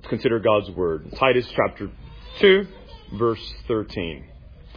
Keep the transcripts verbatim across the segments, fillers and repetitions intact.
Let's consider God's Word. Titus chapter two, verse thirteen.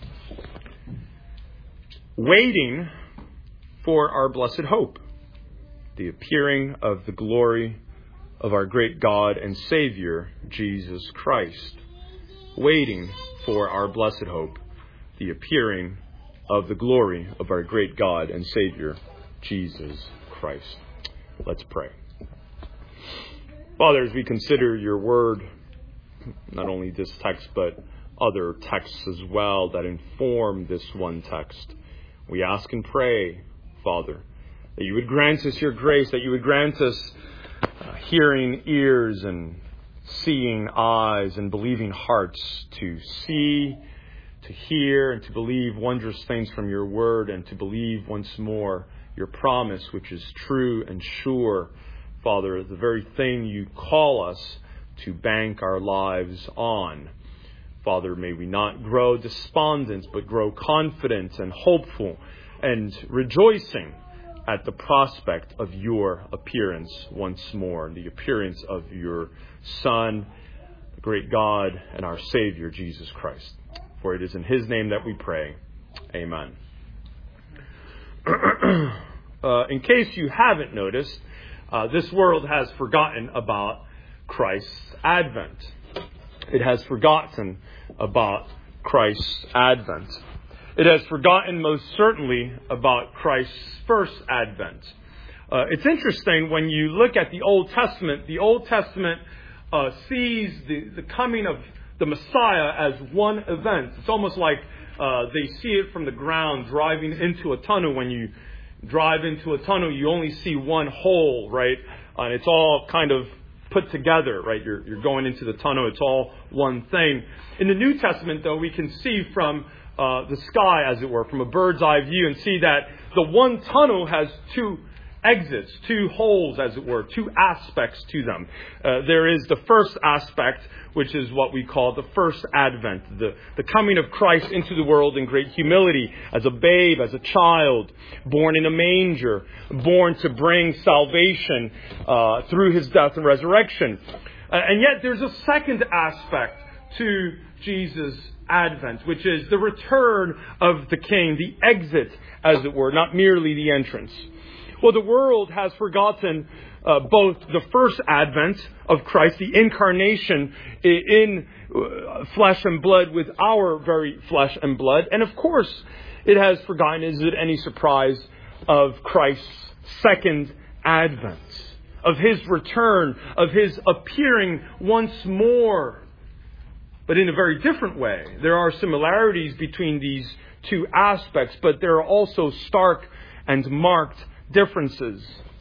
Waiting for our blessed hope, the appearing of the glory of our great God and Savior, Jesus Christ. Waiting for our blessed hope, the appearing of the glory of our great God and Savior, Jesus Christ. Let's pray. Father, as we consider your word, not only this text, but other texts as well that inform this one text, we ask and pray, Father, that you would grant us your grace, that you would grant us uh, hearing ears and seeing eyes and believing hearts to see, to hear, and to believe wondrous things from your word, and to believe once more your promise, which is true and sure, Father, the very thing you call us to bank our lives on. Father, may we not grow despondent, but grow confident and hopeful and rejoicing at the prospect of your appearance once more, the appearance of your Son, the great God and our Savior, Jesus Christ. For it is in his name that we pray. Amen. uh, in case you haven't noticed, uh, this world has forgotten about Christ's advent. It has forgotten about Christ's advent. It has forgotten most certainly about Christ's first advent. Uh, it's interesting when you look at the Old Testament, the Old Testament uh, sees the, the coming of the Messiah as one event. It's almost like uh, they see it from the ground driving into a tunnel. When you drive into a tunnel, you only see one hole, right? And it's all kind of put together, right? You're, you're going into the tunnel. It's all one thing. In the New Testament, though, we can see from uh, the sky, as it were, from a bird's eye view, and see that the one tunnel has two exits, two holes, as it were, two aspects to them. Uh, there is the first aspect, which is what we call the first advent, the, the coming of Christ into the world in great humility, as a babe, as a child, born in a manger, born to bring salvation uh, through his death and resurrection. Uh, and yet there's a second aspect to Jesus' advent, which is the return of the King, the exit, as it were, not merely the entrance. Well, the world has forgotten uh, both the first advent of Christ, the incarnation in uh, flesh and blood with our very flesh and blood. And of course, it has forgotten, is it any surprise, of Christ's second advent, of his return, of his appearing once more, but in a very different way. There are similarities between these two aspects, but there are also stark and marked differences.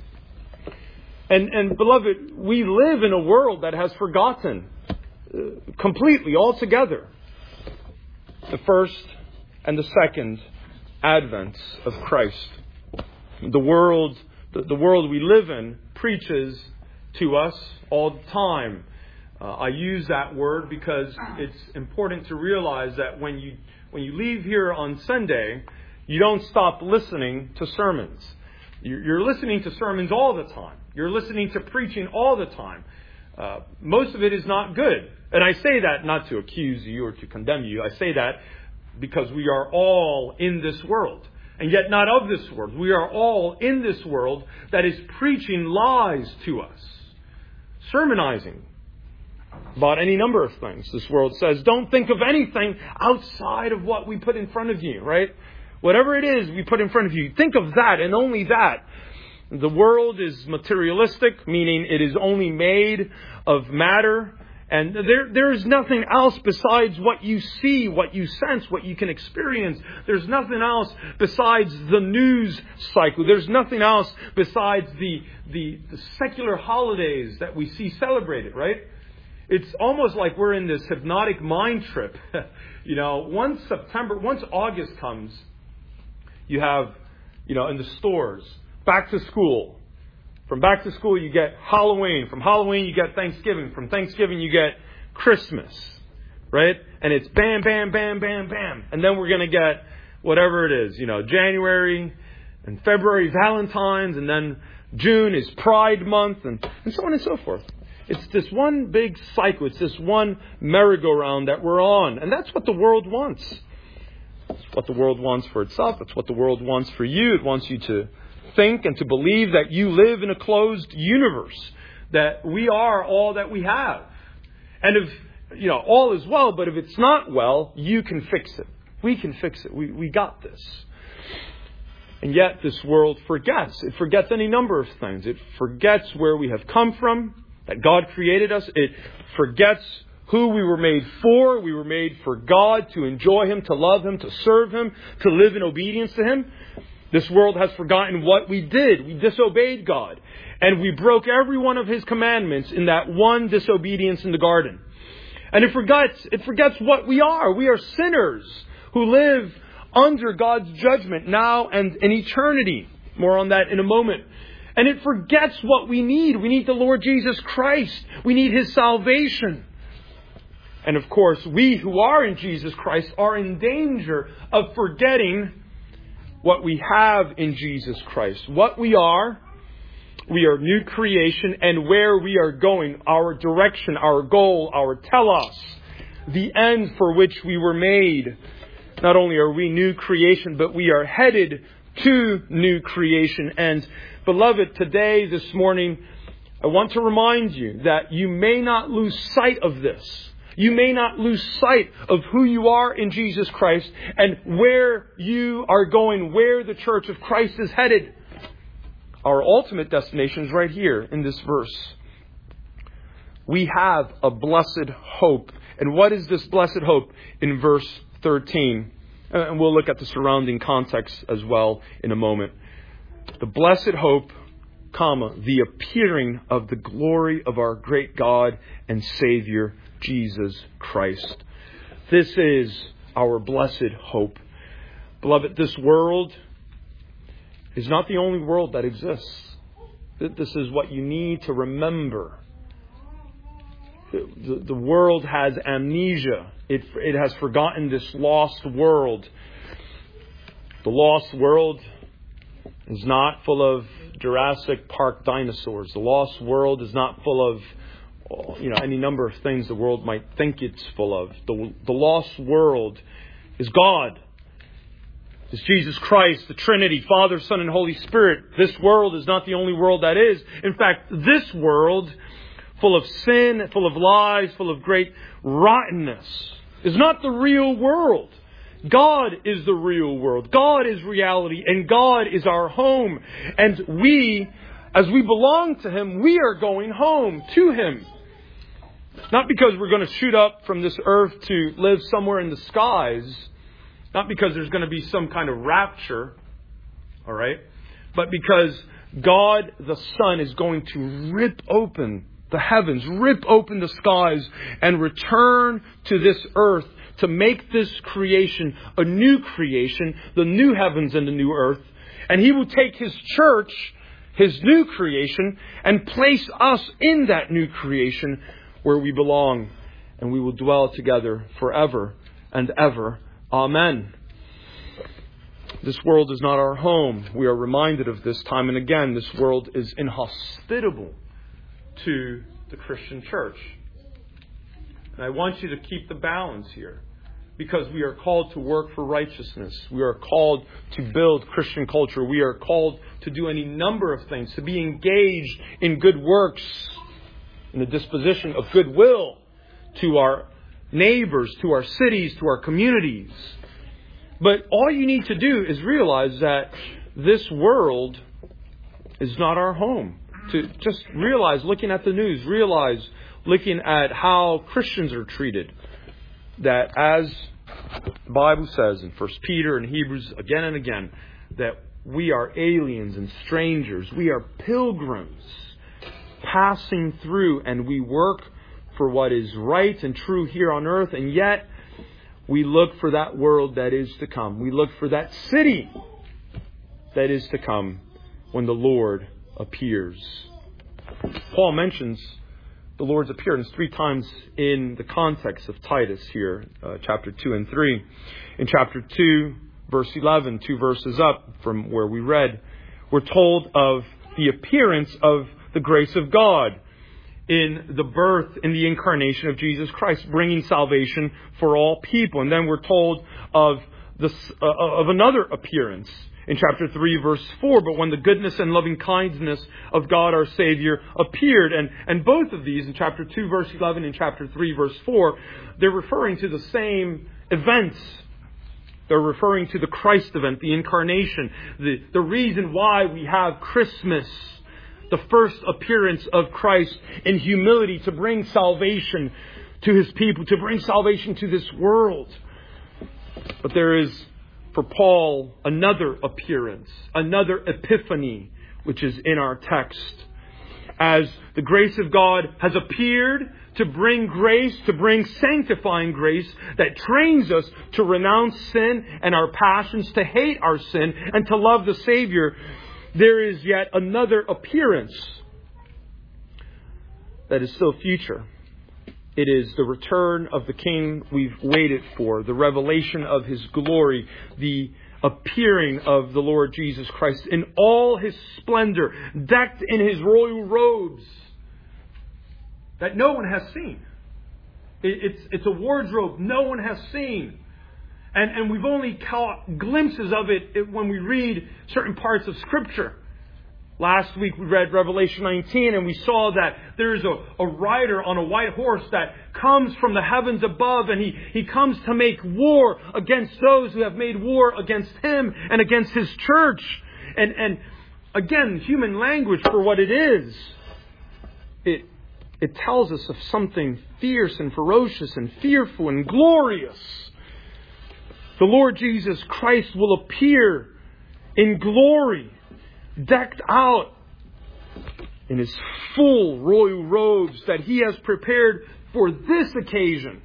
And, and beloved, we live in a world that has forgotten uh, completely, altogether, the first and the second advents of Christ. The world, the, the world we live in preaches to us all the time. Uh, I use that word because it's important to realize that when you when you leave here on Sunday, you don't stop listening to sermons. You're listening to sermons all the time. You're listening to preaching all the time. Uh, most of it is not good. And I say that not to accuse you or to condemn you. I say that because we are all in this world. And yet not of this world. We are all in this world that is preaching lies to us. Sermonizing about any number of things. This world says, don't think of anything outside of what we put in front of you, right? Whatever it is we put in front of you, think of that and only that. The world is materialistic, meaning it is only made of matter. And there, there is nothing else besides what you see, what you sense, what you can experience. There's nothing else besides the news cycle. There's nothing else besides the, the, the secular holidays that we see celebrated, right? It's almost like we're in this hypnotic mind trip. You know, once September, once August comes, you have, you know, in the stores, back to school. From back to school, you get Halloween. From Halloween, you get Thanksgiving. From Thanksgiving, you get Christmas, right? And it's bam, bam, bam, bam, bam. And then we're going to get whatever it is, you know, January and February, Valentine's, and then June is Pride Month, and, and so on and so forth. It's this one big cycle. It's this one merry-go-round that we're on. And that's what the world wants. It's what the world wants for itself. It's what the world wants for you. It wants you to think and to believe that you live in a closed universe, that we are all that we have. And if, you know, all is well, but if it's not well, you can fix it. We can fix it. We, we got this. And yet this world forgets. It forgets any number of things. It forgets where we have come from, that God created us. It forgets who we were made for. We were made for God, to enjoy Him, to love Him, to serve Him, to live in obedience to Him. This world has forgotten what we did. We disobeyed God. And we broke every one of His commandments in that one disobedience in the garden. And it forgets, it forgets what we are. We are sinners who live under God's judgment now and in eternity. More on that in a moment. And it forgets what we need. We need the Lord Jesus Christ. We need His salvation. And of course, we who are in Jesus Christ are in danger of forgetting what we have in Jesus Christ. What we are, we are new creation, and where we are going, our direction, our goal, our telos, the end for which we were made. Not only are we new creation, but we are headed to new creation. And beloved, today, this morning, I want to remind you that you may not lose sight of this. You may not lose sight of who you are in Jesus Christ and where you are going, where the church of Christ is headed. Our ultimate destination is right here in this verse. We have a blessed hope. And what is this blessed hope? In verse thirteen. And we'll look at the surrounding context as well in a moment. The blessed hope, comma, the appearing of the glory of our great God and Savior, Jesus Christ. This is our blessed hope. Beloved, this world is not the only world that exists. This is what you need to remember. The, the, the world has amnesia. It, it has forgotten this lost world. The lost world is not full of Jurassic Park dinosaurs. The lost world is not full of, you know, any number of things the world might think it's full of. The, the lost world is God. It's Jesus Christ, the Trinity, Father, Son, and Holy Spirit. This world is not the only world that is. In fact, this world, full of sin, full of lies, full of great rottenness, is not the real world. God is the real world. God is reality, and God is our home. And we, as we belong to Him, we are going home to Him. Not because we're going to shoot up from this earth to live somewhere in the skies. Not because there's going to be some kind of rapture. All right? But because God the Son is going to rip open the heavens, rip open the skies, and return to this earth to make this creation a new creation, the new heavens and the new earth. And He will take His church, His new creation, and place us in that new creation where we belong. And we will dwell together forever and ever. Amen. This world is not our home. We are reminded of this time and again. This world is inhospitable to the Christian church. And I want you to keep the balance here, because we are called to work for righteousness. We are called to build Christian culture. We are called to do any number of things, to be engaged in good works, in the disposition of goodwill to our neighbors, to our cities, to our communities. But all you need to do is realize that this world is not our home. To just realize, looking at the news, realize, looking at how Christians are treated, that as the Bible says in First Peter and Hebrews again and again, that we are aliens and strangers. We are pilgrims passing through, and we work for what is right and true here on earth, and yet we look for that world that is to come. We look for that city that is to come when the Lord appears. Paul mentions the Lord's appearance three times in the context of Titus here, uh, chapter two and three. In chapter two, verse eleven, two verses up from where we read, we're told of the appearance of the grace of God. in the birth, in the incarnation of Jesus Christ, bringing salvation for all people. And then we're told of this, uh, of another appearance in chapter three, verse four. But when the goodness and loving kindness of God our Savior appeared, and, and both of these, in chapter two, verse eleven, and chapter three, verse four, they're referring to the same events. They're referring to the Christ event, the incarnation, the, the reason why we have Christmas, the first appearance of Christ in humility to bring salvation to His people, to bring salvation to this world. But there is, for Paul, another appearance, another epiphany, which is in our text. As the grace of God has appeared to bring grace, to bring sanctifying grace that trains us to renounce sin and our passions, to hate our sin and to love the Savior, there is yet another appearance that is still future. It is the return of the King we've waited for, the revelation of His glory, the appearing of the Lord Jesus Christ in all His splendor, decked in His royal robes that no one has seen. It's, it's a wardrobe no one has seen. And, and we've only caught glimpses of it when we read certain parts of Scripture. Last week we read Revelation nineteen, and we saw that there's a, a rider on a white horse that comes from the heavens above, and he, he comes to make war against those who have made war against Him and against His church. And, and again, human language for what it is. It, it tells us of something fierce and ferocious and fearful and glorious. The Lord Jesus Christ will appear in glory, decked out in His full royal robes that He has prepared for this occasion.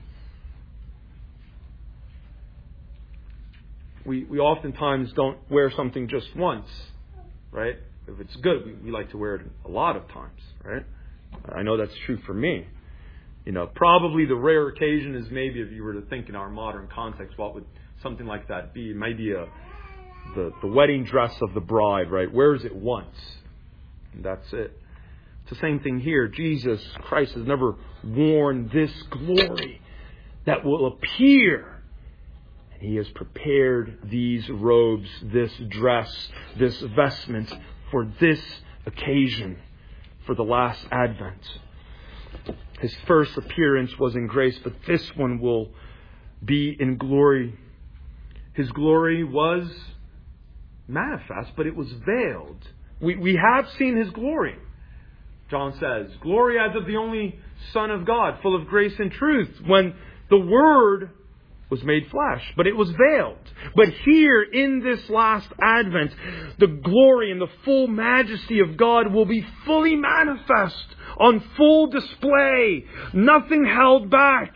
We we oftentimes don't wear something just once, right? If it's good, we, we like to wear it a lot of times, right? I know that's true for me. You know, probably the rare occasion is maybe if you were to think in our modern context, what would something like that be? It might be a The, the wedding dress of the bride, right? Wears it once. And that's it. It's the same thing here. Jesus Christ has never worn this glory that will appear. And He has prepared these robes, this dress, this vestment for this occasion, for the last Advent. His first appearance was in grace, but this one will be in glory. His glory was manifest, but it was veiled. We we have seen His glory. John says, glory as of the only Son of God, full of grace and truth, when the Word was made flesh, but it was veiled. But here in this last Advent, the glory and the full majesty of God will be fully manifest, on full display, nothing held back.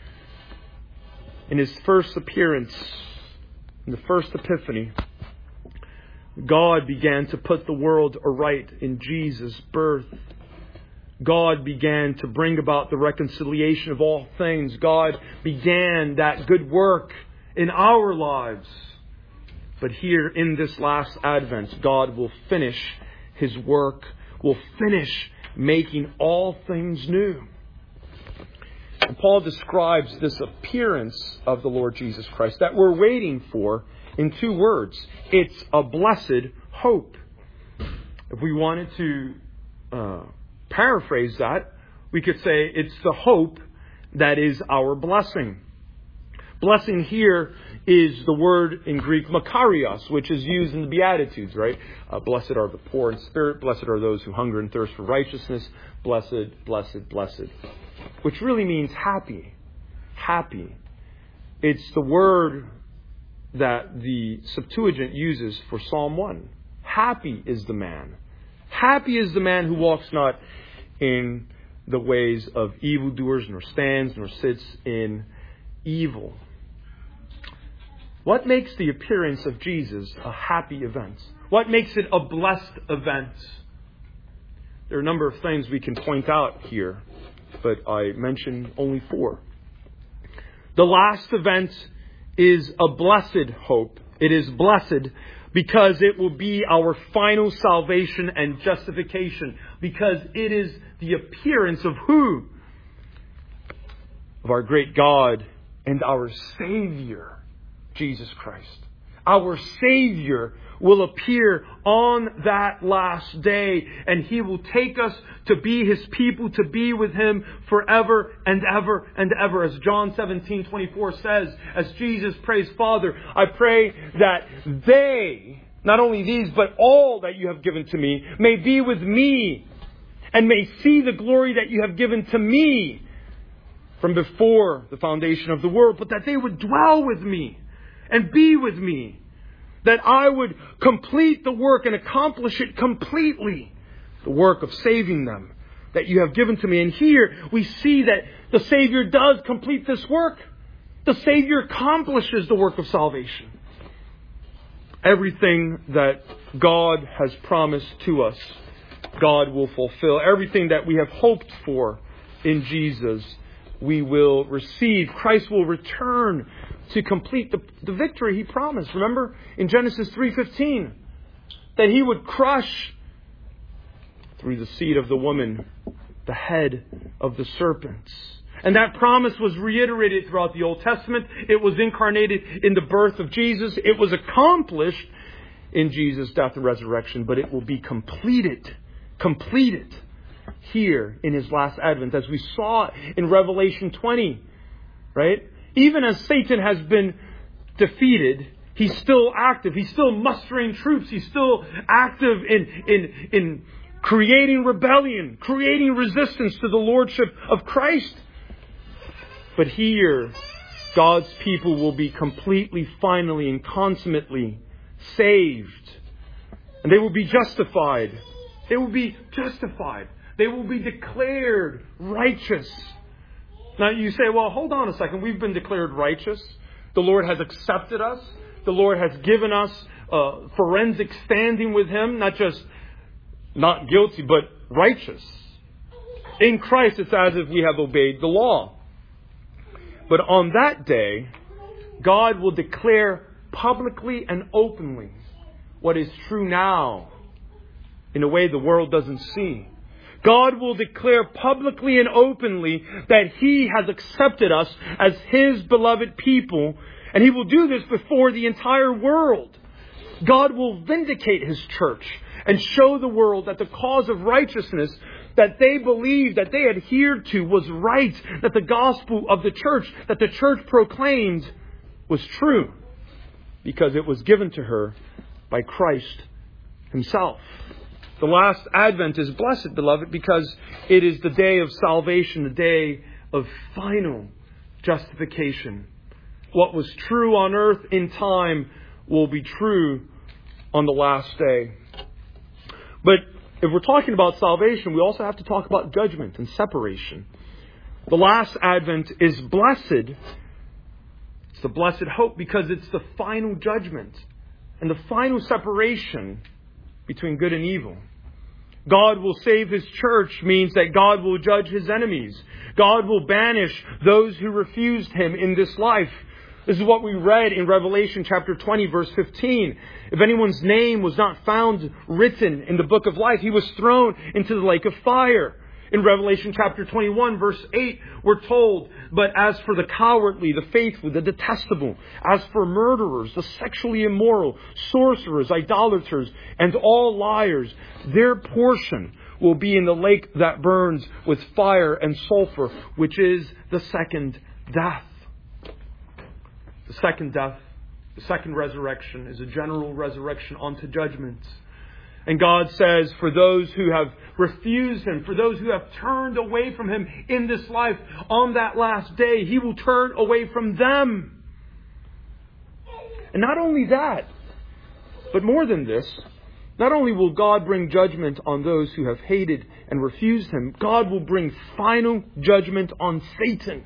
In His first appearance, in the first epiphany, God began to put the world aright in Jesus' birth. God began to bring about the reconciliation of all things. God began that good work in our lives. But here in this last Advent, God will finish His work, will finish making all things new. And Paul describes this appearance of the Lord Jesus Christ that we're waiting for in two words. It's a blessed hope. If we wanted to uh, paraphrase that, we could say it's the hope that is our blessing. Blessing here is the word in Greek makarios, which is used in the Beatitudes, right? Uh, blessed are the poor in spirit. Blessed are those who hunger and thirst for righteousness. Blessed, blessed, blessed. Which really means happy. Happy. It's the word that the Septuagint uses for Psalm one. Happy is the man. Happy is the man who walks not in the ways of evildoers, nor stands, nor sits in evil. What makes the appearance of Jesus a happy event? What makes it a blessed event? There are a number of things we can point out here, but I mention only four. The last event is a blessed hope. It is blessed because it will be our final salvation and justification, because it is the appearance of who? Of our great God and our Savior, Jesus Christ. Our Savior will appear on that last day, and He will take us to be His people, to be with Him forever and ever and ever. As John seventeen twenty-four says, as Jesus prays, Father, I pray that they, not only these, but all that you have given to me, may be with me and may see the glory that you have given to me from before the foundation of the world, but that they would dwell with me and be with me, that I would complete the work and accomplish it completely, the work of saving them that you have given to me. And here we see that the Savior does complete this work. The Savior accomplishes the work of salvation. Everything that God has promised to us, God will fulfill. Everything that we have hoped for in Jesus, we will receive. Christ will return to complete the, the victory He promised. Remember in Genesis three fifteen that He would crush through the seed of the woman the head of the serpents. And that promise was reiterated throughout the Old Testament. It was incarnated in the birth of Jesus. It was accomplished in Jesus' death and resurrection. But it will be completed, completed here in His last advent. As we saw in Revelation twenty, right? Even as Satan has been defeated, he's still active. He's still mustering troops. He's still active in, in, in creating rebellion, creating resistance to the lordship of Christ. But here, God's people will be completely, finally, and consummately saved. And they will be justified. They will be justified. They will be declared righteous. Now you say, well, hold on a second. We've been declared righteous. The Lord has accepted us. The Lord has given us uh, forensic standing with Him. Not just not guilty, but righteous. In Christ, it's as if we have obeyed the law. But on that day, God will declare publicly and openly what is true now in a way the world doesn't see. God will declare publicly and openly that He has accepted us as His beloved people. And He will do this before the entire world. God will vindicate His church and show the world that the cause of righteousness that they believed, that they adhered to was right. That the gospel of the church, that the church proclaimed was true. Because it was given to her by Christ Himself. The last advent is blessed, beloved, because it is the day of salvation, the day of final justification. What was true on earth in time will be true on the last day. But if we're talking about salvation, we also have to talk about judgment and separation. The last advent is blessed. It's the blessed hope because it's the final judgment and the final separation between good and evil. God will save His church means that God will judge His enemies. God will banish those who refused Him in this life. This is what we read in Revelation chapter twenty, verse fifteen. If anyone's name was not found written in the book of life, he was thrown into the lake of fire. In Revelation chapter twenty-one, verse eight, we're told, but as for the cowardly, the faithful, the detestable, as for murderers, the sexually immoral, sorcerers, idolaters, and all liars, their portion will be in the lake that burns with fire and sulfur, which is the second death. The second death, the second resurrection, is a general resurrection unto judgment. And God says, for those who have refused Him, for those who have turned away from Him in this life, on that last day, He will turn away from them. And not only that, but more than this, not only will God bring judgment on those who have hated and refused Him, God will bring final judgment on Satan.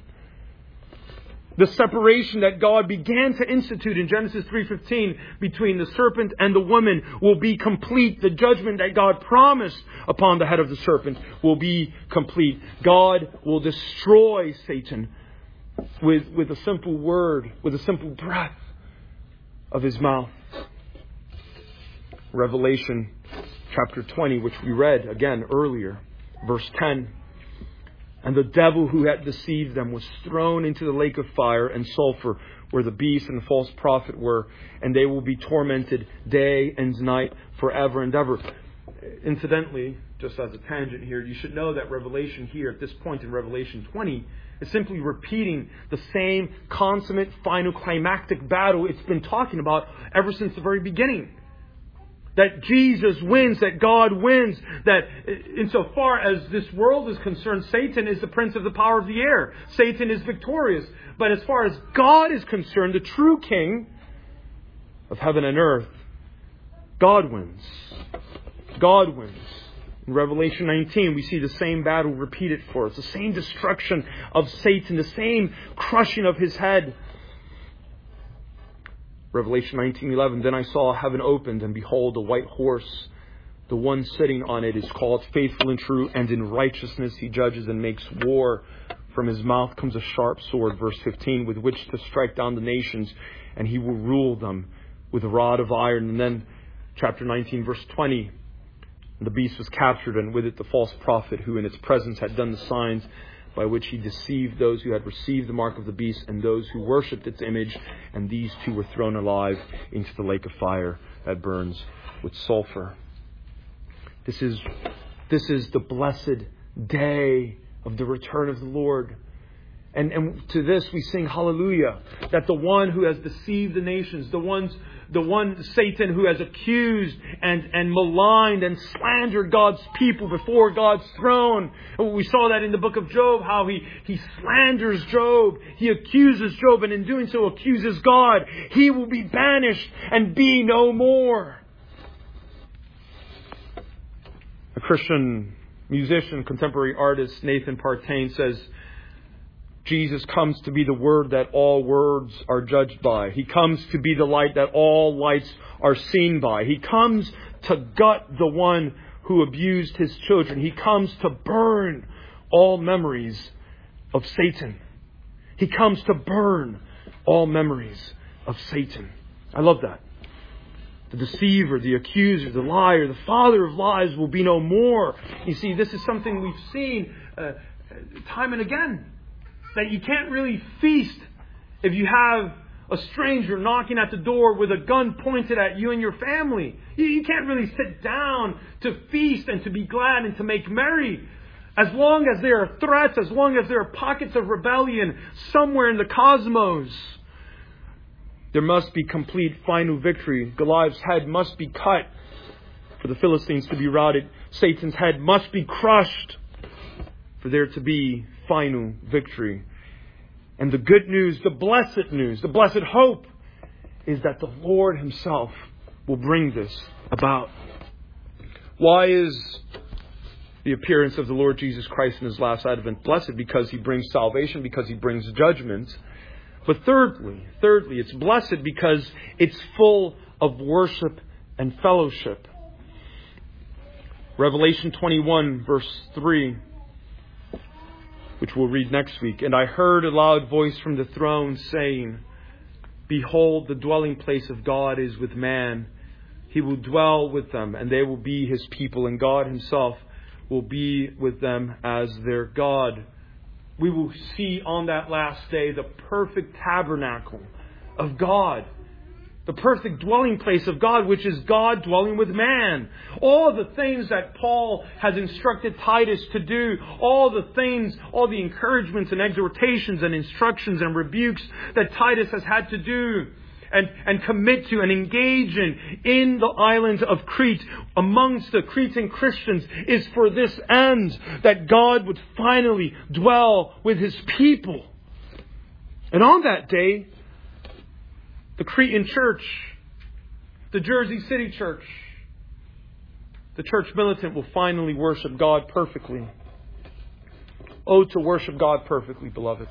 The separation that God began to institute in Genesis three fifteen between the serpent and the woman will be complete. The judgment that God promised upon the head of the serpent will be complete. God will destroy Satan with, with a simple word, with a simple breath of His mouth. Revelation chapter twenty, which we read again earlier. Verse ten. And the devil who had deceived them was thrown into the lake of fire and sulfur, where the beast and the false prophet were, and they will be tormented day and night forever and ever. Incidentally, just as a tangent here, you should know that Revelation here, at this point in Revelation twenty, is simply repeating the same consummate, final, climactic battle it's been talking about ever since the very beginning. That Jesus wins, that God wins, that insofar as this world is concerned, Satan is the prince of the power of the air. Satan is victorious. But as far as God is concerned, the true king of heaven and earth, God wins. God wins. In Revelation nineteen, we see the same battle repeated for us. The same destruction of Satan, the same crushing of his head. Revelation nineteen eleven, then I saw heaven opened, and behold, a white horse. The one sitting on it is called Faithful and True, and in righteousness he judges and makes war. From his mouth comes a sharp sword, verse fifteen, with which to strike down the nations, and he will rule them with a rod of iron. And then chapter nineteen, verse twenty, the beast was captured, and with it the false prophet, who in its presence had done the signs by which he deceived those who had received the mark of the beast and those who worshipped its image. And these two were thrown alive into the lake of fire that burns with sulfur. This is, this is the blessed day of the return of the Lord. And, and to this we sing hallelujah, that the one who has deceived the nations, the ones, the one Satan who has accused and, and maligned and slandered God's people before God's throne. And we saw that in the book of Job, how he, he slanders Job. He accuses Job, and in doing so accuses God. He will be banished and be no more. A Christian musician, contemporary artist, Nathan Partain, says, Jesus comes to be the word that all words are judged by. He comes to be the light that all lights are seen by. He comes to gut the one who abused his children. He comes to burn all memories of Satan. He comes to burn all memories of Satan. I love that. The deceiver, the accuser, the liar, the father of lies will be no more. You see, this is something we've seen uh, time and again. That you can't really feast if you have a stranger knocking at the door with a gun pointed at you and your family. You, you can't really sit down to feast and to be glad and to make merry. As long as there are threats, as long as there are pockets of rebellion somewhere in the cosmos, there must be complete final victory. Goliath's head must be cut for the Philistines to be routed. Satan's head must be crushed for there to be final victory. And the good news, the blessed news, the blessed hope is that the Lord Himself will bring this about. Why is the appearance of the Lord Jesus Christ in His last advent blessed? Because He brings salvation, because He brings judgment. But thirdly, thirdly, it's blessed because it's full of worship and fellowship. Revelation twenty-one, verse three, which we'll read next week. And I heard a loud voice from the throne saying, behold, the dwelling place of God is with man. He will dwell with them, and they will be His people, and God Himself will be with them as their God. We will see on that last day the perfect tabernacle of God. The perfect dwelling place of God, which is God dwelling with man. All the things that Paul has instructed Titus to do, all the things, all the encouragements and exhortations and instructions and rebukes that Titus has had to do and, and commit to and engage in in the island of Crete amongst the Cretan Christians is for this end, that God would finally dwell with His people. And on that day, the Cretan church, the Jersey City church, the church militant will finally worship God perfectly. Oh, to worship God perfectly, beloved.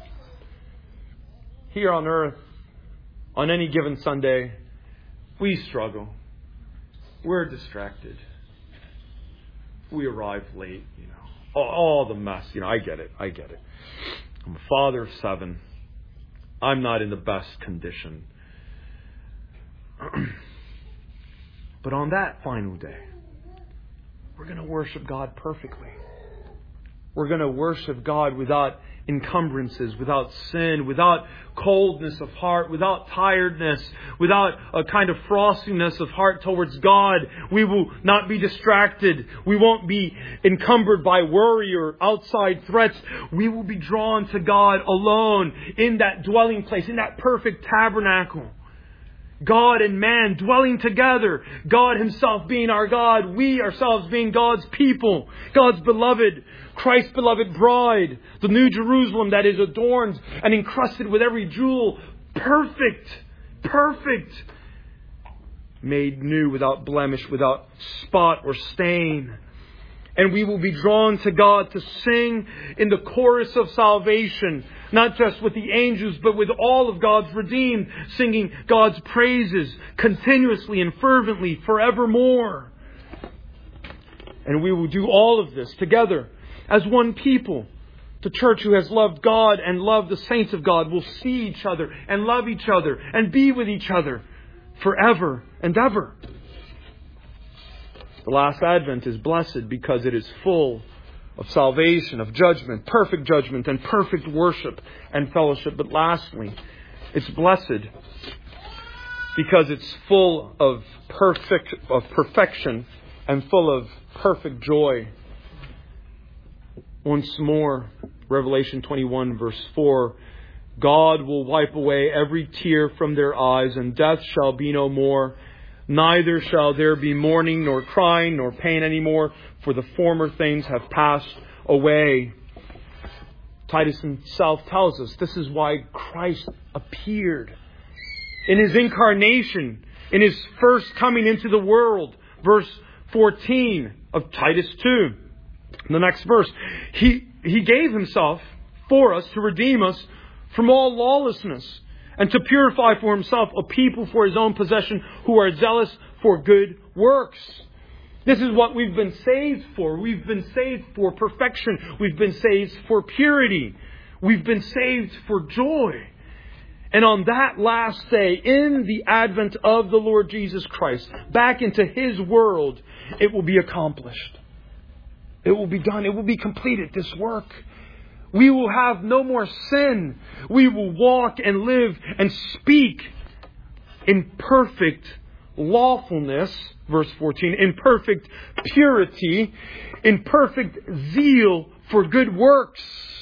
Here on earth, on any given Sunday, we struggle. We're distracted. We arrive late, you know. All, all the mess, you know, I get it, I get it. I'm a father of seven. I'm not in the best condition. But on that final day, we're going to worship God perfectly. We're going to worship God without encumbrances, without sin, without coldness of heart, without tiredness, without a kind of frostiness of heart towards God. We will not be distracted. We won't be encumbered by worry or outside threats. We will be drawn to God alone in that dwelling place, in that perfect tabernacle. God and man dwelling together. God Himself being our God. We ourselves being God's people. God's beloved, Christ's beloved bride. The New Jerusalem that is adorned and encrusted with every jewel. Perfect. Perfect. Made new, without blemish, without spot or stain. And we will be drawn to God to sing in the chorus of salvation. Not just with the angels, but with all of God's redeemed, singing God's praises continuously and fervently forevermore. And we will do all of this together as one people. The church who has loved God and loved the saints of God will see each other and love each other and be with each other forever and ever. The last Advent is blessed because it is full of salvation, of judgment, perfect judgment and perfect worship and fellowship. But lastly, it's blessed because it's full of perfect of perfection and full of perfect joy. Once more, Revelation twenty-one verse four, God will wipe away every tear from their eyes, and death shall be no more. Neither shall there be mourning, nor crying, nor pain anymore, for the former things have passed away. Titus himself tells us this is why Christ appeared. In His incarnation, in His first coming into the world, verse fourteen of Titus two. The next verse, He, he gave Himself for us to redeem us from all lawlessness, and to purify for Himself a people for His own possession who are zealous for good works. This is what we've been saved for. We've been saved for perfection. We've been saved for purity. We've been saved for joy. And on that last day, in the advent of the Lord Jesus Christ, back into His world, it will be accomplished. It will be done. It will be completed, this work. We will have no more sin. We will walk and live and speak in perfect lawfulness, verse fourteen, in perfect purity, in perfect zeal for good works.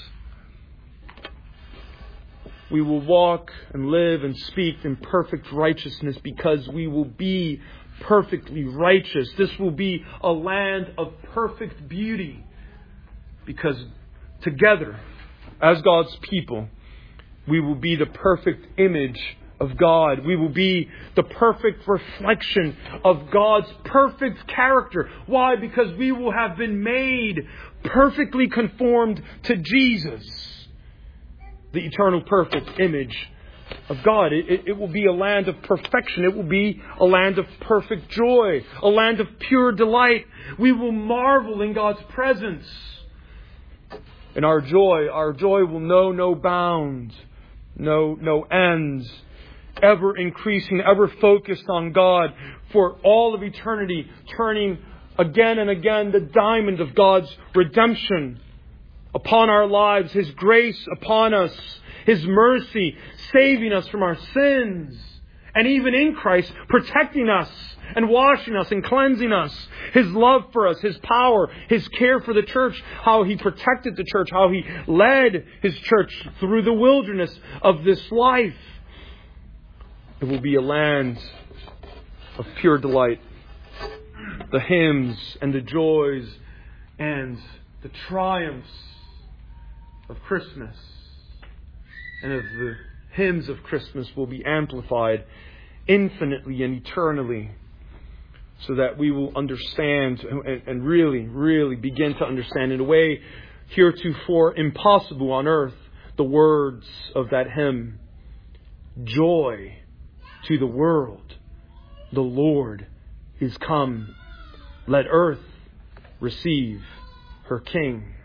We will walk and live and speak in perfect righteousness because we will be perfectly righteous. This will be a land of perfect beauty because together, as God's people, we will be the perfect image of God. We will be the perfect reflection of God's perfect character. Why? Because we will have been made perfectly conformed to Jesus, the eternal perfect image of God. It, it, it will be a land of perfection. It will be a land of perfect joy, a land of pure delight. We will marvel in God's presence. And our joy, our joy will know no bounds, no, no ends, ever increasing, ever focused on God for all of eternity, turning again and again the diamond of God's redemption upon our lives, His grace upon us, His mercy, saving us from our sins, and even in Christ, protecting us and washing us and cleansing us. His love for us, His power, His care for the church, how He protected the church, how He led His church through the wilderness of this life. It will be a land of pure delight. The hymns and the joys and the triumphs of Christmas and of the hymns of Christmas will be amplified infinitely and eternally, so that we will understand and, and really, really begin to understand in a way heretofore impossible on earth the words of that hymn. Joy to the world, the Lord is come. Let earth receive her King.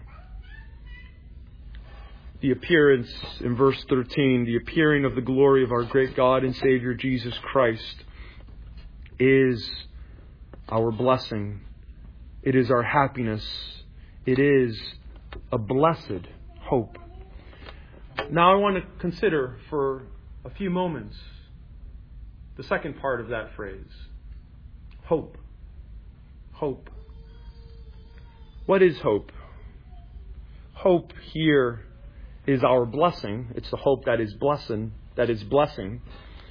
The appearance in verse thirteen, the appearing of the glory of our great God and Savior Jesus Christ is our blessing. It is our happiness. It is A blessed hope. Now I want to consider for a few moments the second part of that phrase. Hope. Hope. What is hope? Hope here is our blessing. It's the hope that is blessing, that is blessing.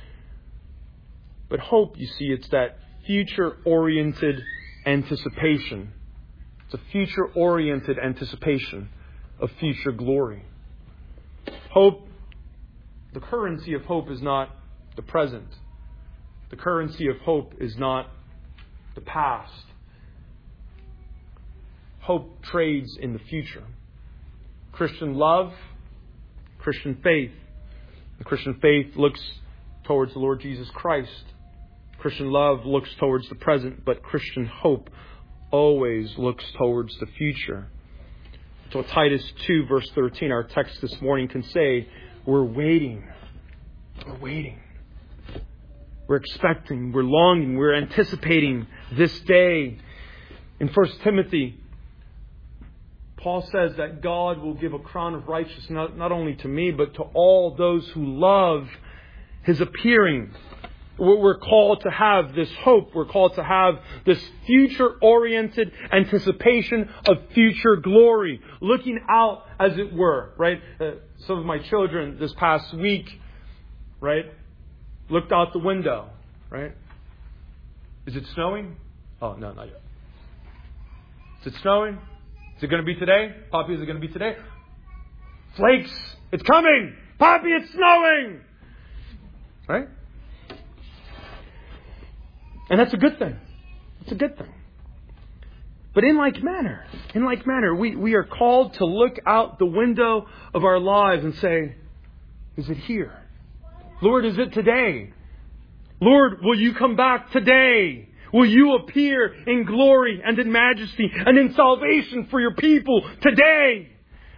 But hope, you see, it's that future-oriented anticipation. It's a future-oriented anticipation of future glory. Hope, the currency of hope is not the present. The currency of hope is not the past. Hope trades in the future. Christian love, Christian faith. The Christian faith looks towards the Lord Jesus Christ. Christian love looks towards the present, but Christian hope always looks towards the future. So Titus two, verse thirteen, our text this morning can say, we're waiting. We're waiting. We're expecting. We're longing. We're anticipating this day. In First Timothy, Paul says that God will give a crown of righteousness not, not only to me, but to all those who love His appearing. We're called to have this hope. We're called to have this future-oriented anticipation of future glory. Looking out, as it were, right? Uh, some of my children this past week, right, looked out the window, right? Is it snowing? Oh, no, not yet. Is it snowing? Is it going to be today? Poppy, is it going to be today? Flakes! It's coming! Poppy, it's snowing! Right? And that's a good thing. It's a good thing. But in like manner, in like manner, we, we are called to look out the window of our lives and say, is it here? Lord, is it today? Lord, will you come back today? Will you appear in glory and in majesty and in salvation for your people today?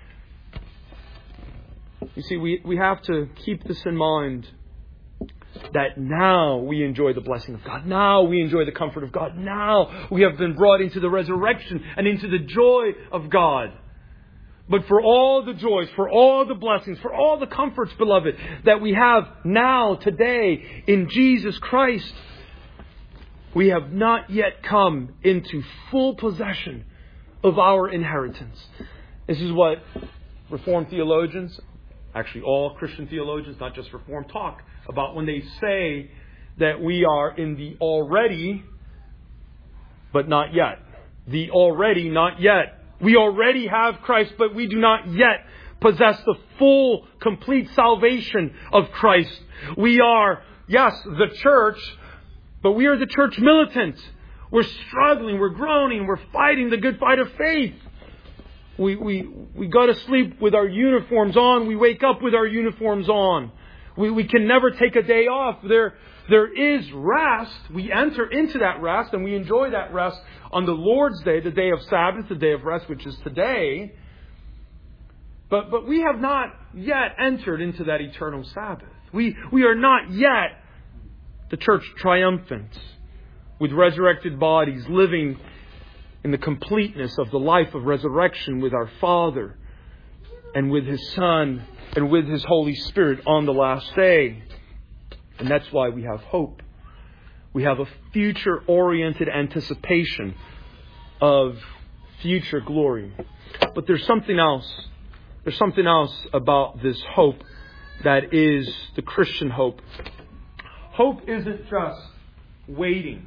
You see, we, we have to keep this in mind, that now we enjoy the blessing of God. Now we enjoy the comfort of God. Now we have been brought into the resurrection and into the joy of God. But for all the joys, for all the blessings, for all the comforts, beloved, that we have now, today, in Jesus Christ, we have not yet come into full possession of our inheritance. This is what Reformed theologians, actually all Christian theologians, not just Reformed, talk about when they say that we are in the already, but not yet. The already, not yet. We already have Christ, but we do not yet possess the full, complete salvation of Christ. We are, yes, the church, but we are the church militant. We're struggling, we're groaning, we're fighting the good fight of faith. We, we, we go to sleep with our uniforms on, we wake up with our uniforms on. We, we can never take a day off. There, there is rest. We enter into that rest and we enjoy that rest on the Lord's Day, the day of Sabbath, the day of rest, which is today. But, but we have not yet entered into that eternal Sabbath. We, we are not yet the church triumphant with resurrected bodies, living in the completeness of the life of resurrection with our Father and with His Son and with His Holy Spirit on the last day. And that's why we have hope. We have a future-oriented anticipation of future glory. But there's something else. There's something else about this hope that is the Christian hope. Hope isn't just waiting.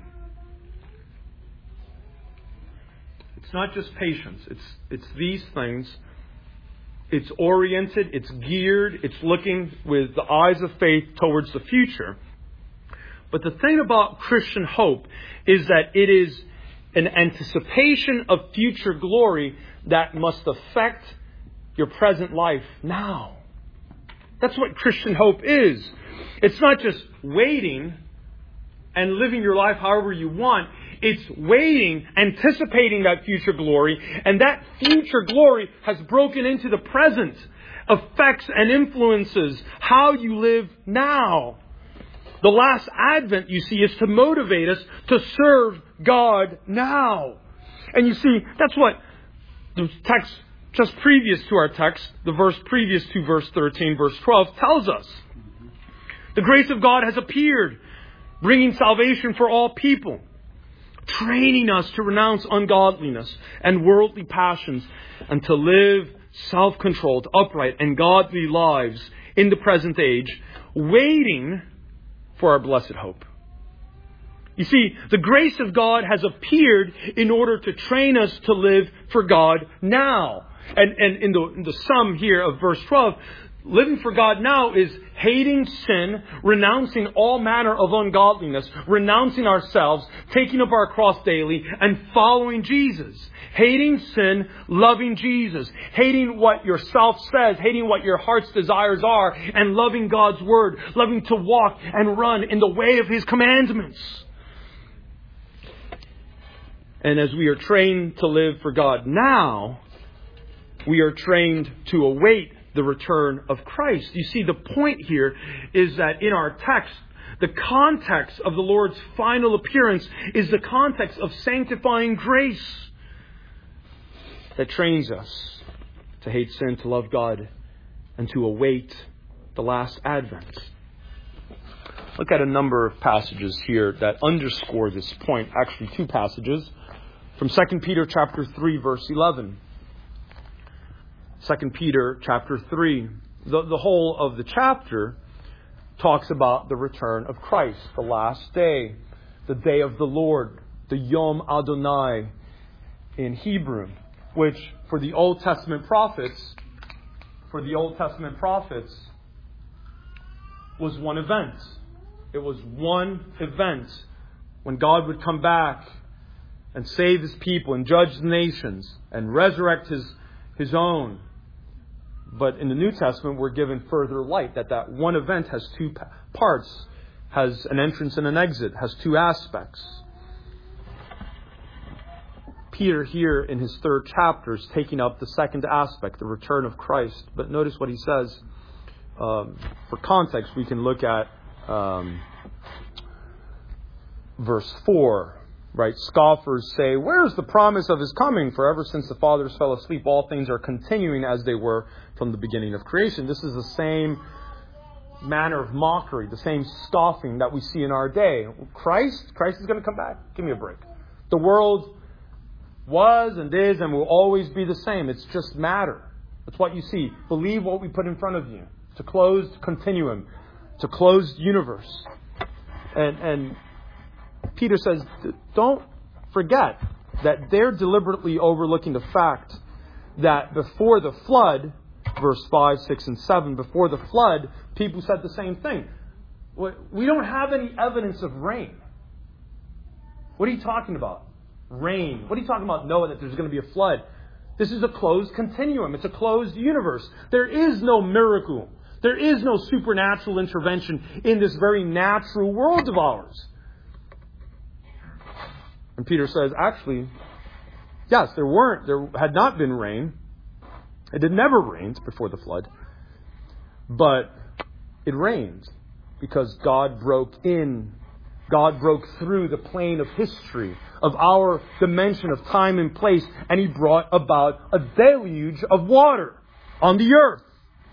It's not just patience. It's it's these things. It's oriented, it's geared, it's looking with the eyes of faith towards the future. But the thing about Christian hope is that it is an anticipation of future glory that must affect your present life now. That's what Christian hope is. It's not just waiting and living your life however you want. It's waiting, anticipating that future glory, and that future glory has broken into the present, affects and influences how you live now. The last advent, you see, is to motivate us to serve God now. And you see, that's what the text just previous to our text, the verse previous to verse thirteen, verse twelve, tells us the grace of God has appeared, bringing salvation for all people, training us to renounce ungodliness and worldly passions and to live self-controlled, upright, and godly lives in the present age, waiting for our blessed hope. You see, the grace of God has appeared in order to train us to live for God now. And, and in, the, in the sum here of verse twelve, living for God now is hating sin, renouncing all manner of ungodliness, renouncing ourselves, taking up our cross daily, and following Jesus. Hating sin, loving Jesus. Hating what yourself says, hating what your heart's desires are, and loving God's Word. Loving to walk and run in the way of His commandments. And as we are trained to live for God now, we are trained to await the return of Christ. You see, the point here is that in our text, the context of the Lord's final appearance is the context of sanctifying grace that trains us to hate sin, to love God, and to await the last advent. Look at a number of passages here that underscore this point. Actually, two passages from Second Peter chapter three, verse eleven. Second Peter chapter three. The, the whole of the chapter talks about the return of Christ, the last day, the day of the Lord, the Yom Adonai in Hebrew, which for the Old Testament prophets, for the Old Testament prophets, was one event. It was one event when God would come back and save His people and judge the nations and resurrect His, His own. But in the New Testament, we're given further light that that one event has two parts, has an entrance and an exit, has two aspects. Peter here in his third chapter is taking up the second aspect, the return of Christ. But notice what he says. Um, for context, we can look at um, verse four. Right? Scoffers say, "Where's the promise of His coming? For ever since the fathers fell asleep, all things are continuing as they were from the beginning of creation." This is the same manner of mockery, the same scoffing that we see in our day. Christ? Christ is going to come back? Give me a break. The world was and is and will always be the same. It's just matter. That's what you see. Believe what we put in front of you. It's a closed continuum. It's a closed universe. And and Peter says, don't forget that they're deliberately overlooking the fact that before the flood, verse five, six, and seven, before the flood, people said the same thing. We don't have any evidence of rain. What are you talking about? Rain. What are you talking about, Noah, that there's going to be a flood? This is a closed continuum. It's a closed universe. There is no miracle. There is no supernatural intervention in this very natural world of ours. And Peter says, actually, yes, there weren't, there had not been rain. It had never rained before the flood. But it rained because God broke in. God broke through the plane of history, of our dimension of time and place, and He brought about a deluge of water on the earth.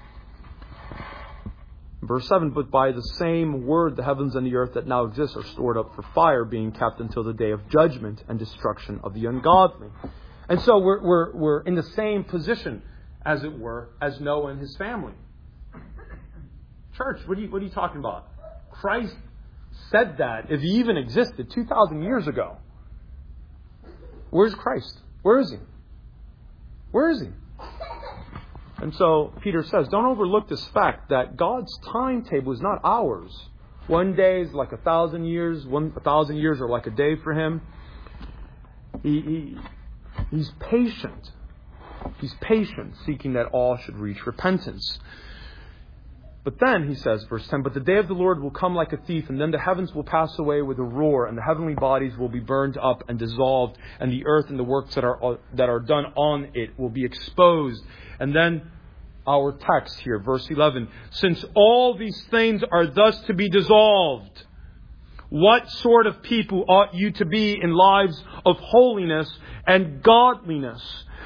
Verse seven, but by the same word, the heavens and the earth that now exist are stored up for fire, being kept until the day of judgment and destruction of the ungodly. And so we're, we're, we're in the same position, as it were, as Noah and his family. Church, what are you, what are you talking about? Christ said that, if He even existed two thousand years ago. Where's Christ? Where is He? Where is He? And so Peter says, don't overlook this fact that God's timetable is not ours. One day is like a thousand years. One a thousand years are like a day for Him. He, he, he's patient. He's patient, seeking that all should reach repentance. But then, he says, verse ten, but the day of the Lord will come like a thief, and then the heavens will pass away with a roar, and the heavenly bodies will be burned up and dissolved, and the earth and the works that are that are done on it will be exposed. And then our text here, verse eleven, since all these things are thus to be dissolved, what sort of people ought you to be in lives of holiness and godliness,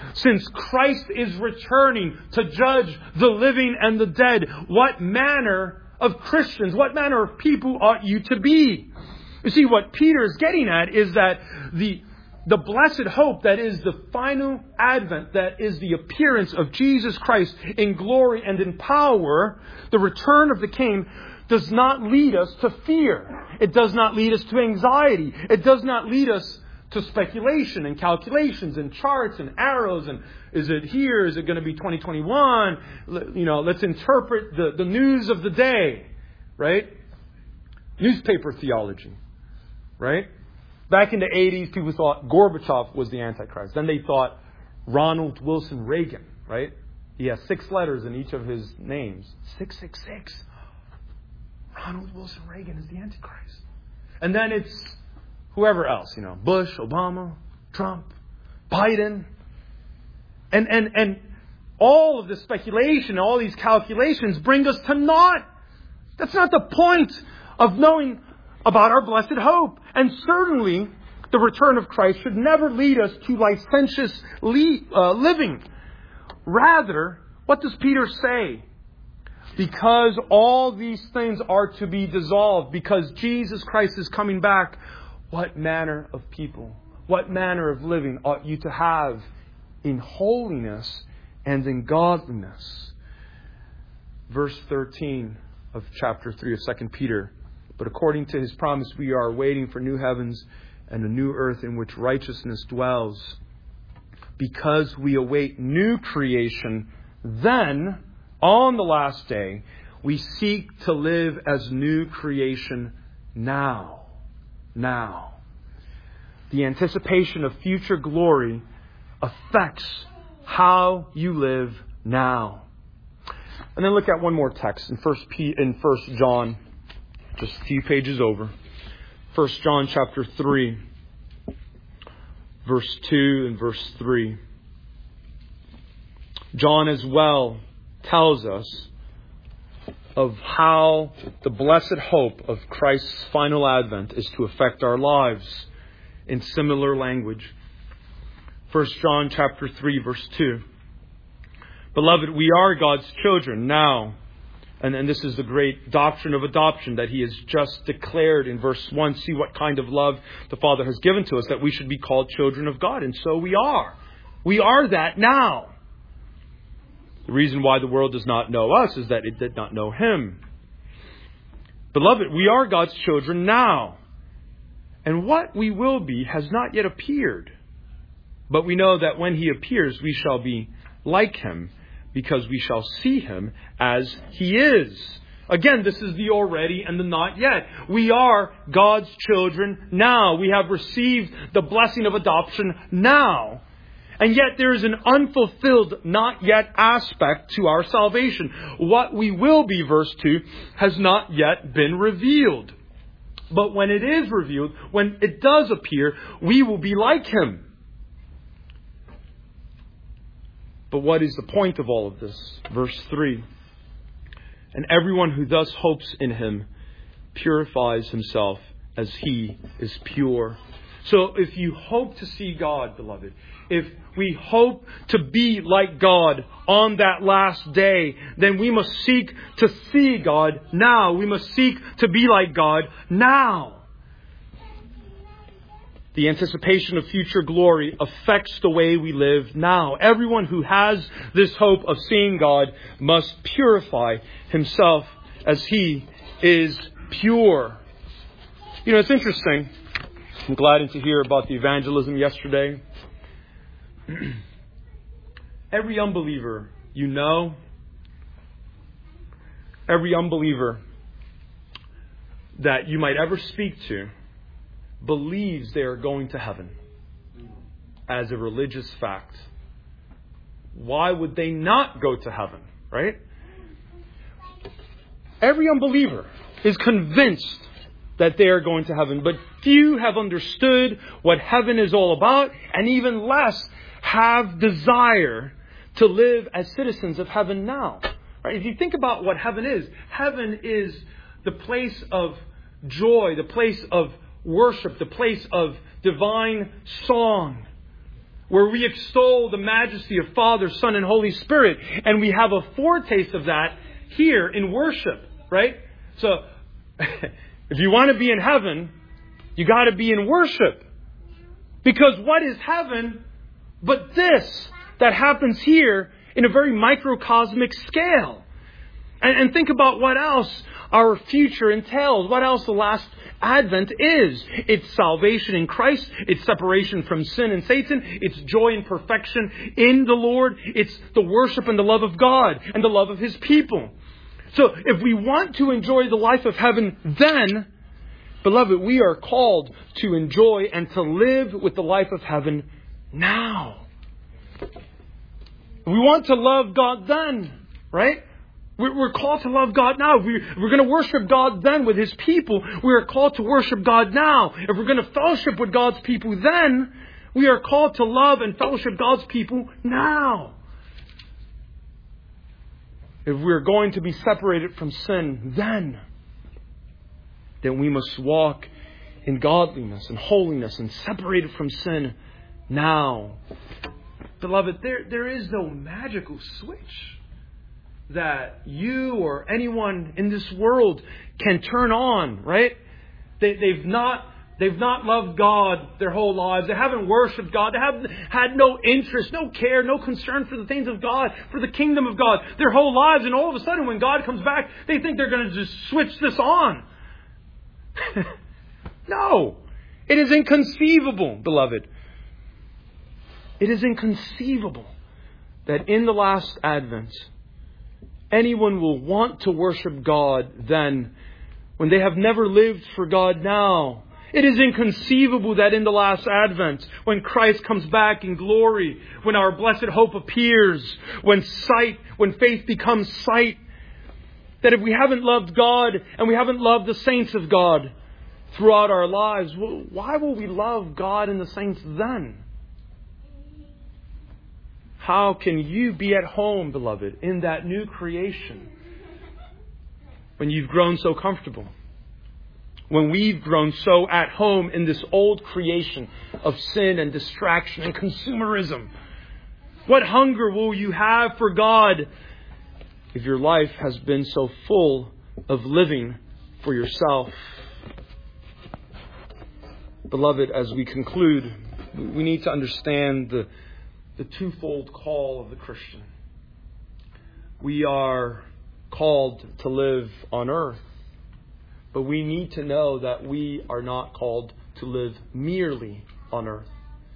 since Christ is returning to judge the living and the dead, what manner of Christians, what manner of people ought you to be? You see, what Peter is getting at is that the The blessed hope that is the final advent, that is the appearance of Jesus Christ in glory and in power, the return of the King, does not lead us to fear. It does not lead us to anxiety. It does not lead us to speculation and calculations and charts and arrows and is it here? Is it going to be twenty twenty-one? You know, let's interpret the, the news of the day, right? Newspaper theology, right? Back in the eighties, people thought Gorbachev was the Antichrist. Then they thought Ronald Wilson Reagan, right? He has six letters in each of his names. six six six. Ronald Wilson Reagan is the Antichrist. And then it's whoever else, you know, Bush, Obama, Trump, Biden. And, and, and all of this speculation, all these calculations bring us to naught. That's not the point of knowing about our blessed hope. And certainly, the return of Christ should never lead us to licentious uh, living. Rather, what does Peter say? Because all these things are to be dissolved, because Jesus Christ is coming back, what manner of people, what manner of living ought you to have in holiness and in godliness? Verse thirteen of chapter three of Second Peter. But according to His promise, we are waiting for new heavens and a new earth in which righteousness dwells. Because we await new creation, then, on the last day, we seek to live as new creation now. Now. The anticipation of future glory affects how you live now. And then look at one more text in First P in First John. Just a few pages over. First John chapter three, verse two and verse three. John as well tells us of how the blessed hope of Christ's final advent is to affect our lives in similar language. First John chapter three, verse two. Beloved, we are God's children now. And, and this is the great doctrine of adoption that He has just declared in verse one. See what kind of love the Father has given to us, that we should be called children of God. And so we are. We are that now. The reason why the world does not know us is that it did not know Him. Beloved, we are God's children now. And what we will be has not yet appeared. But we know that when He appears, we shall be like Him, because we shall see Him as He is. Again, this is the already and the not yet. We are God's children now. We have received the blessing of adoption now. And yet there is an unfulfilled not yet aspect to our salvation. What we will be, verse two, has not yet been revealed. But when it is revealed, when it does appear, we will be like Him. But what is the point of all of this? Verse three. And everyone who thus hopes in Him purifies himself as He is pure. So if you hope to see God, beloved, if we hope to be like God on that last day, then we must seek to see God now. We must seek to be like God now. The anticipation of future glory affects the way we live now. Everyone who has this hope of seeing God must purify himself as He is pure. You know, it's interesting. I'm glad to hear about the evangelism yesterday. Every unbeliever you know, every unbeliever that you might ever speak to, believes they are going to heaven as a religious fact. Why would they not go to heaven, right? Every unbeliever is convinced that they are going to heaven, but few have understood what heaven is all about, and even less have desire to live as citizens of heaven now. Right? If you think about what heaven is, heaven is the place of joy, the place of worship, the place of divine song, where we extol the majesty of Father, Son, and Holy Spirit. And we have a foretaste of that here in worship, right? So, if you want to be in heaven, you got to be in worship. Because what is heaven but this that happens here in a very microcosmic scale? And, and think about what else our future entails. What else the last Advent is. It's salvation in Christ. It's separation from sin and Satan. It's joy and perfection in the Lord. It's the worship and the love of God and the love of His people. So if we want to enjoy the life of heaven then, beloved, we are called to enjoy and to live with the life of heaven now. We want to love God then, right? We're called to love God now. If we're going to worship God then with His people, we are called to worship God now. If we're going to fellowship with God's people then, we are called to love and fellowship God's people now. If we're going to be separated from sin then, then we must walk in godliness and holiness and separated from sin now. Beloved, there, there is no magical switch that you or anyone in this world can turn on, right? They, they've not they've not loved God their whole lives. They haven't worshipped God. They have had no interest, no care, no concern for the things of God, for the kingdom of God their whole lives. And all of a sudden when God comes back, they think they're going to just switch this on. No. It is inconceivable, beloved. It is inconceivable that in the last Advent, anyone will want to worship God then when they have never lived for God now. It is inconceivable that in the last Advent, when Christ comes back in glory, when our blessed hope appears, when sight, when faith becomes sight, that if we haven't loved God and we haven't loved the saints of God throughout our lives, why will we love God and the saints then? How can you be at home, beloved, in that new creation when you've grown so comfortable? When we've grown so at home in this old creation of sin and distraction and consumerism? What hunger will you have for God if your life has been so full of living for yourself? Beloved, as we conclude, we need to understand the The twofold call of the Christian. We are called to live on earth, but we need to know that we are not called to live merely on earth.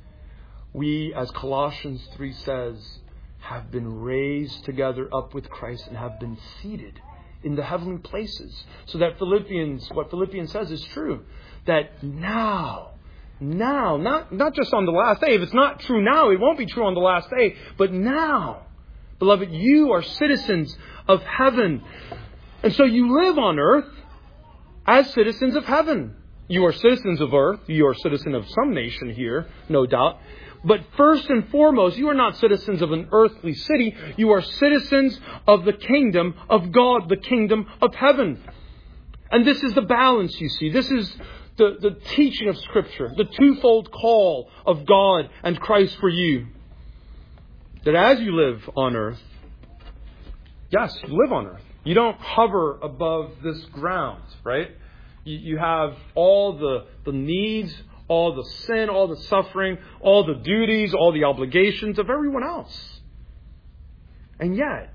We, as Colossians three says, have been raised together up with Christ and have been seated in the heavenly places. So that Philippians, what Philippians says is true, that now, Now, not, not just on the last day. If it's not true now, it won't be true on the last day. But now, beloved, you are citizens of heaven. And so you live on earth as citizens of heaven. You are citizens of earth. You are citizen of some nation here, no doubt. But first and foremost, you are not citizens of an earthly city. You are citizens of the kingdom of God, the kingdom of heaven. And this is the balance, you see. This is The, the teaching of Scripture, the twofold call of God and Christ for you. That as you live on earth, yes, you live on earth. You don't hover above this ground, right? You, you have all the, the needs, all the sin, all the suffering, all the duties, all the obligations of everyone else. And yet,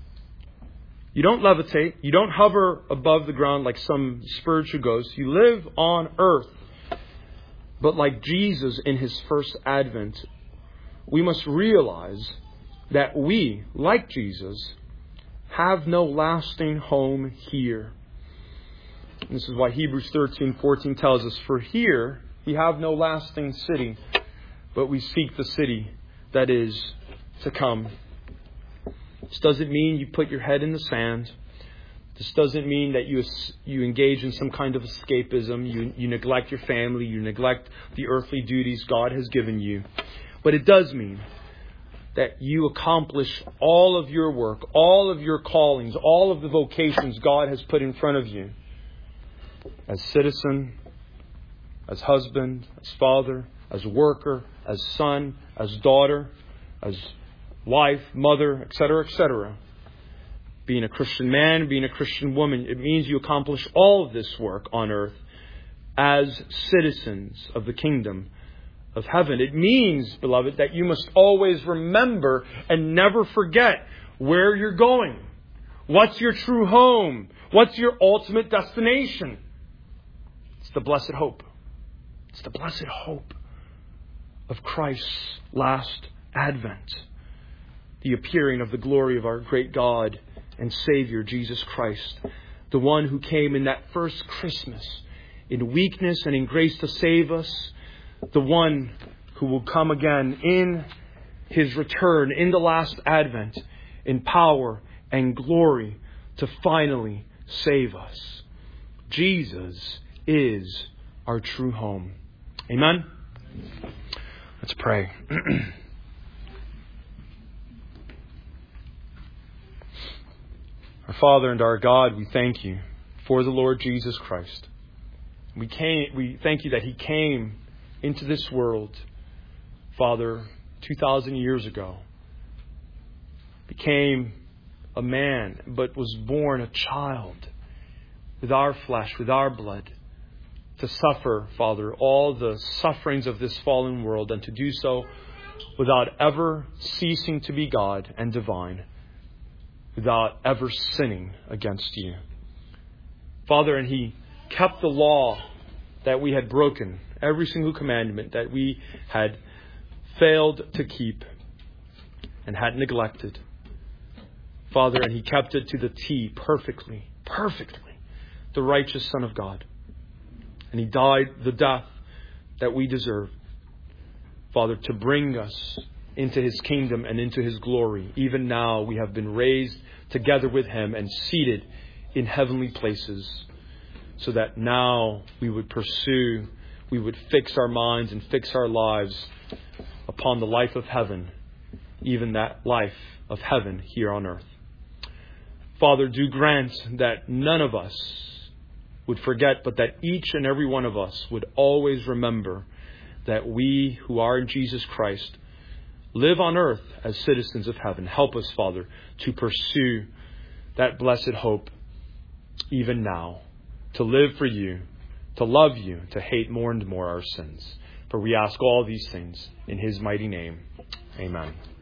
you don't levitate. You don't hover above the ground like some spiritual ghost. You live on earth. But like Jesus in His first advent, we must realize that we, like Jesus, have no lasting home here. And this is why Hebrews thirteen fourteen tells us, "For here we have no lasting city, but we seek the city that is to come." This doesn't mean you put your head in the sand. This doesn't mean that you you engage in some kind of escapism. You, you neglect your family. You neglect the earthly duties God has given you. But it does mean that you accomplish all of your work, all of your callings, all of the vocations God has put in front of you. As citizen, as husband, as father, as worker, as son, as daughter, as wife, mother, et cetera, et cetera. Being a Christian man, being a Christian woman, it means you accomplish all of this work on earth as citizens of the kingdom of heaven. It means, beloved, that you must always remember and never forget where you're going. What's your true home? What's your ultimate destination? It's the blessed hope. It's the blessed hope of Christ's last advent. The appearing of the glory of our great God and Savior, Jesus Christ. The one who came in that first Christmas in weakness and in grace to save us. The one who will come again in His return, in the last advent, in power and glory to finally save us. Jesus is our true home. Amen? Let's pray. Our Father and our God, we thank you for the Lord Jesus Christ. We came, we thank you that He came into this world, Father, two thousand years ago. Became a man, but was born a child with our flesh, with our blood, to suffer, Father, all the sufferings of this fallen world, and to do so without ever ceasing to be God and divine, without ever sinning against you. Father, and He kept the law that we had broken, every single commandment that we had failed to keep and had neglected. Father, and He kept it to the T perfectly, perfectly, the righteous Son of God. And He died the death that we deserve, Father, to bring us into His kingdom and into His glory. Even now we have been raised together with Him and seated in heavenly places, so that now we would pursue, we would fix our minds and fix our lives upon the life of heaven, even that life of heaven here on earth. Father, do grant that none of us would forget, but that each and every one of us would always remember that we who are in Jesus Christ live on earth as citizens of heaven. Help us, Father, to pursue that blessed hope even now, to live for you, to love you, to hate more and more our sins. For we ask all these things in His mighty name. Amen.